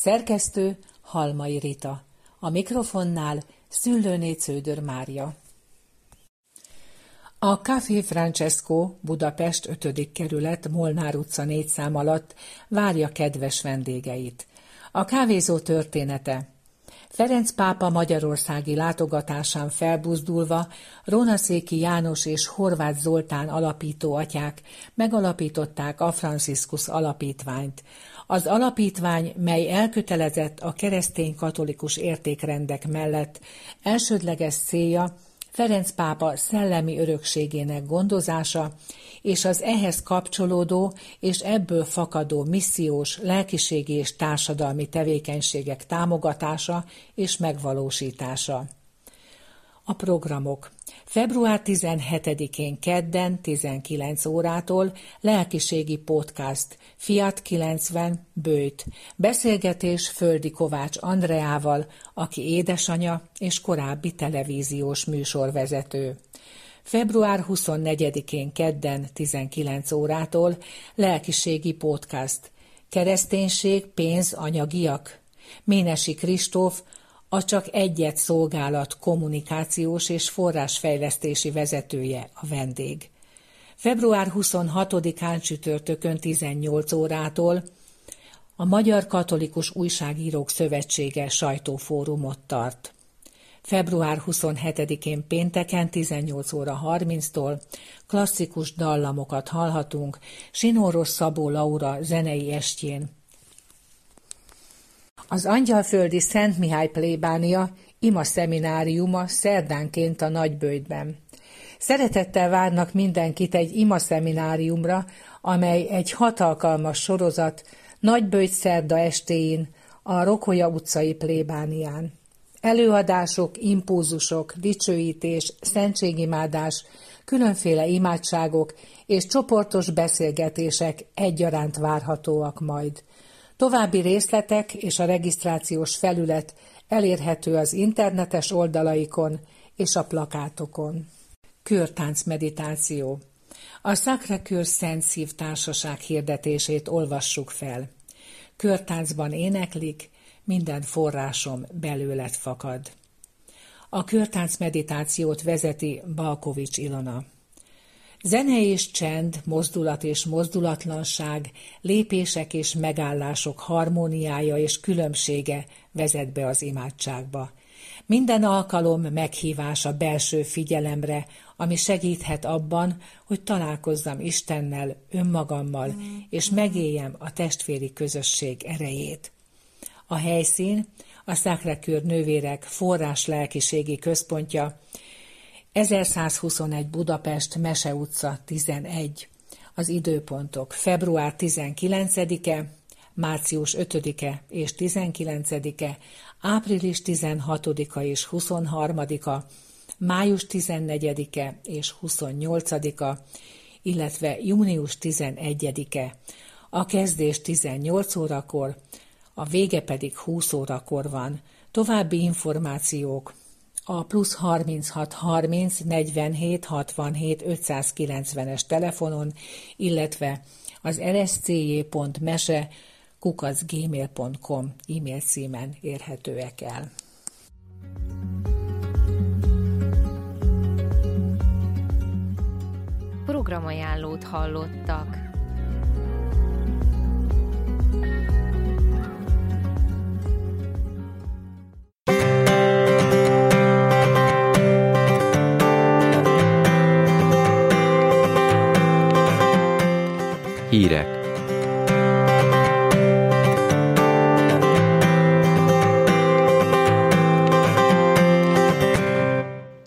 Szerkesztő Halmai Rita. A mikrofonnál Szüllőné Cződör Mária. A Café Francesco, Budapest 5. kerület, Molnár utca 4 szám alatt várja kedves vendégeit. A kávézó története. Ferenc pápa magyarországi látogatásán felbuzdulva Rónaszéki János és Horváth Zoltán alapító atyák megalapították a Franciscus Alapítványt. Az alapítvány, mely elkötelezett a keresztény-katolikus értékrendek mellett, elsődleges célja Ferenc pápa szellemi örökségének gondozása és az ehhez kapcsolódó és ebből fakadó missziós, lelkiségi és társadalmi tevékenységek támogatása és megvalósítása. A programok. Február 17-én kedden 19 órától lelkiségi podcast Fiat 90 Bőjt. Beszélgetés Földi Kovács Andreával, aki édesanyja és korábbi televíziós műsorvezető. Február 24-én kedden 19 órától lelkiségi podcast Kereszténység, pénz, anyagiak. Ménesi Kristóf, a Csak Egyet szolgálat kommunikációs és forrásfejlesztési vezetője a vendég. Február 26-án csütörtökön 18 órától a Magyar Katolikus Újságírók Szövetsége sajtófórumot tart. Február 27-én pénteken 18 óra 30-tól klasszikus dallamokat hallhatunk Sinóros Szabó Laura zenei estjén. Az Angyalföldi Szent Mihály plébánia ima szemináriuma szerdánként a Nagyböjtben. Szeretettel várnak mindenkit egy ima szemináriumra, amely egy 6 alkalmas sorozat Nagyböjt szerda estéjén a Rokolya utcai plébánián. Előadások, impulzusok, dicsőítés, szentségimádás, különféle imádságok és csoportos beszélgetések egyaránt várhatóak majd. További részletek és a regisztrációs felület elérhető az internetes oldalaikon és a plakátokon. Körtánc meditáció. A Sacré-Cœur Szent Szív Társaság hirdetését olvassuk fel. Körtáncban éneklik, minden forrásom belőled fakad. A körtánc meditációt vezeti Balkovics Ilona. Zene és csend, mozdulat és mozdulatlanság, lépések és megállások harmóniája és különbsége vezet be az imádságba. Minden alkalom meghívás a belső figyelemre, ami segíthet abban, hogy találkozzam Istennel, önmagammal, és megéljem a testvéri közösség erejét. A helyszín a Sacré-Cœur nővérek forrás lelkiségi központja, 1121 Budapest, Mese utca 11. Az időpontok február 19-e, március 5-e és 19-e, április 16-a és 23-a, május 14-e és 28-a, illetve június 11-e. A kezdés 18 órakor, a vége pedig 20 órakor van. További információk a plusz 36 30 47 67 590-es telefonon, illetve az rscj.mese@gmail.com e-mail címen érhetőek el. Programajánlót hallottak. Hírek.